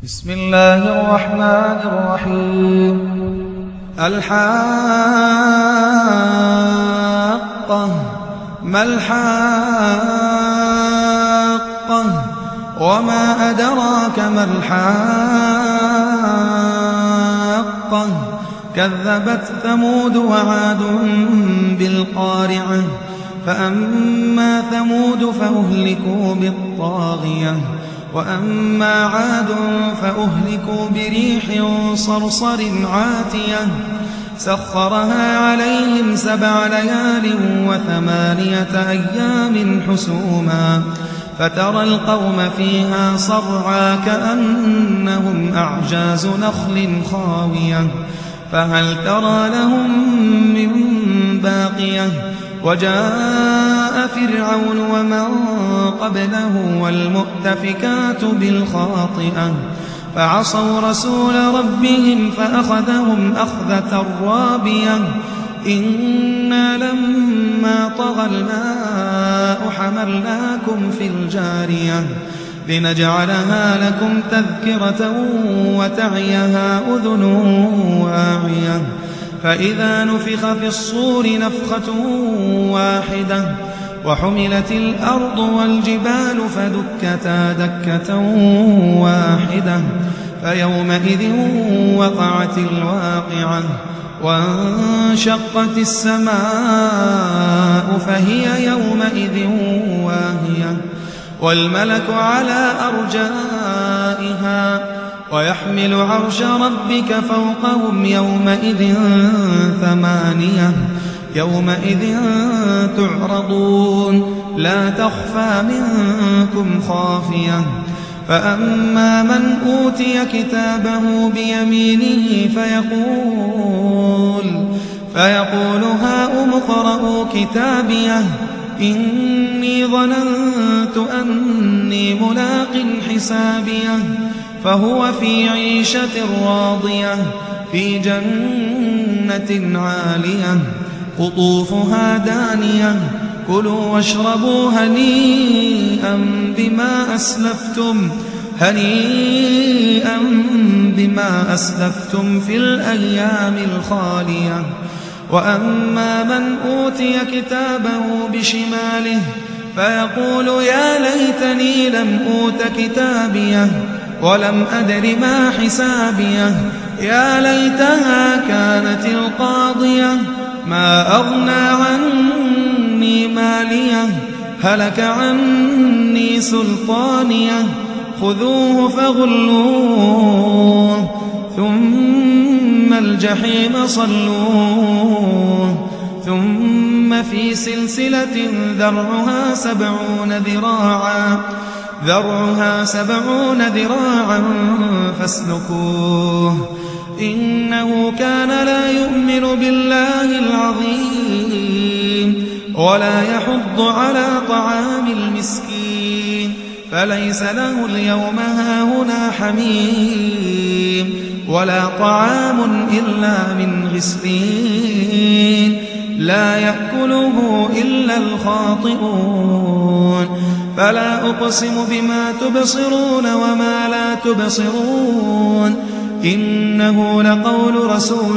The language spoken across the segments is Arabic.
بسم الله الرحمن الرحيم. الحاقة ما الحاقة وما أدراك ما الحاقة كذبت ثمود وعاد بالقارعة فأما ثمود فأهلكوا بالطاغية وأما عاد فأهلكوا بريح صرصر عاتية سخرها عليهم 7 ليال و8 أيام حسوما فترى القوم فيها صرعى كأنهم أعجاز نخل خاوية فهل ترى لهم من باقية وجاء فرعون ومن قبله والمؤتفكات بالخاطئة فعصوا رسول ربهم فأخذهم أخذة رابية إنا لما طغى الماء حملناكم في الجارية لنجعلها لكم تذكرة وتعيها أذن واعية فإذا نفخ في الصور نفخة واحدة وحملت الأرض والجبال فدكتا دكة واحدة فيومئذ وقعت الواقعة وانشقت السماء فهي يومئذ واهية والملك على أرجائها ويحمل عرش ربك فوقهم يومئذ 8 يومئذ تعرضون لا تخفى منكم خافية فأما من أوتي كتابه بيمينه فيقول هاؤم اقرءوا كتابيه إني ظننت أني ملاق حسابيه فهو في عيشة راضية في جنة عالية قطوفها دانية كلوا واشربوا هنيئا بما أسلفتم في الأيام الخالية وأما من أوتي كتابه بشماله فيقول يا ليتني لم أوت كتابيه ولم أدر ما حسابيه يا ليتها كانت القاضية ما أغنى عني ماليه هلك عني سلطانيه خذوه فغلوه ثم الجحيم صلوه ثم في سلسلة ذرعها 70 ذراعا فاسلكوه إنه كان لا يؤمن بالله العظيم ولا يحض على طعام المسكين فليس له اليوم هاهنا حميم ولا طعام إلا من غسلين لا يأكله إلا الخاطئون فلا أقسم بما تبصرون وما لا تبصرون إنه لقول رسول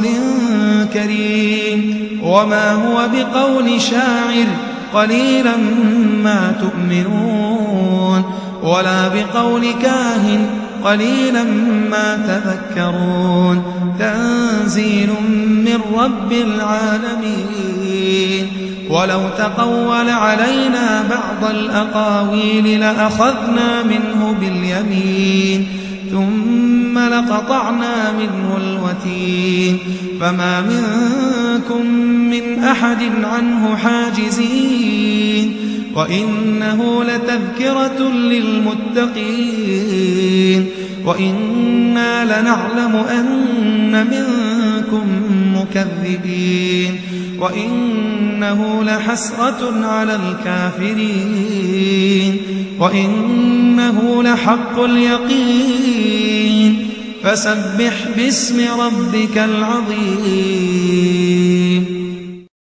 كريم وما هو بقول شاعر قليلا ما تؤمنون ولا بقول كاهن قليلا ما تذكرون تنزيل من رب العالمين ولو تقول علينا بعض الأقاويل لأخذنا منه باليمين ثم لقطعنا منه الوتين فما منكم من أحد عنه حاجزين وإنه لتذكرة للمتقين وإنا لنعلم أن منكم مكذبين وإنه لحسرة على الكافرين وإنه لحق اليقين فسبح باسم ربك العظيم.